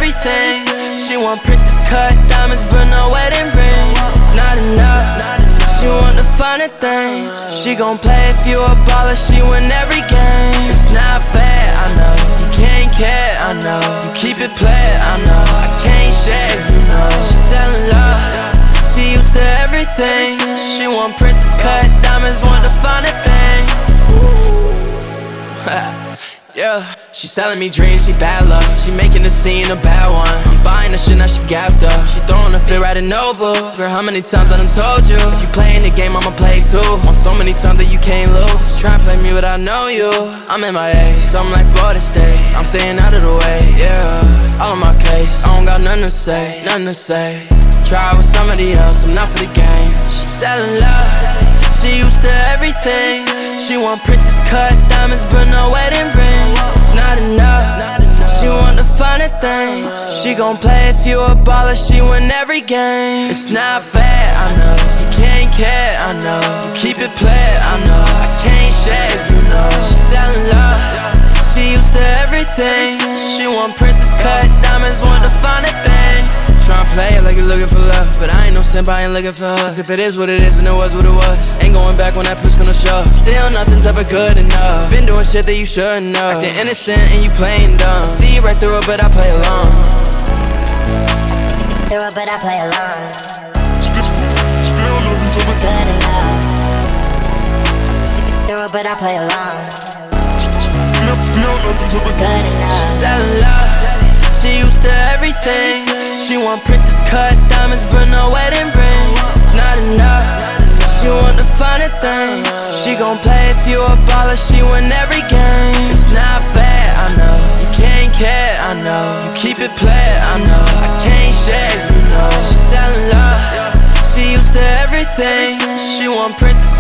everything. She want princess cut diamonds but no wedding ring. It's not enough. She want the finer things. She gon' play if you a baller. She win every game. It's not fair, I know. You can't care, I know. You keep it player, I know. I can't share, you know. She's selling love. She used to everything. She want princess cut diamonds, want the finer things. Yeah, she selling me dreams, she bad luck. She making the scene a bad one. I'm buying the shit, now she gassed up. She throwing the fit right in Nova. Girl, how many times I done told you? If you playing the game, I'ma play too. Want so many times that you can't lose. Try and play me without know you. I'm in my A, something like Florida State. I'm staying out of the way, yeah. All on my case, I don't got nothing to say, nothing to say. Try with somebody else, I'm not for the game. She selling love. She used to everything. She want princess cut diamonds but no wedding ring. It's not enough. She want the finer things. She gon' play if you a baller. She win every game. It's not fair, I know. You can't care, I know. You keep it player, I know. I can't share, you know. She's selling love. She used to everything. She want princess cut diamonds, want the finer things. Tryna play it like you're looking for love, but I ain't no simp, I ain't looking for her. Cause if it is what it is, then it was what it was. Ain't going back when that push gonna show. Still nothing's ever good enough. Been doing shit that you shouldn't know. Acting innocent and you playing dumb. See you right through it, but I play along. Through it, but I play along. Still nothing's ever good enough. Through it, but I play along. Still nothing's ever good enough. She's selling love. She used to everything. She want princess cut diamonds but no wedding ring. It's not enough. She want the finer things. She gon' play if you a baller. She win every game. It's not fair, I know. You can't care, I know. You keep it player, I know. I can't share, you know. She's selling love. She used to everything. She want princess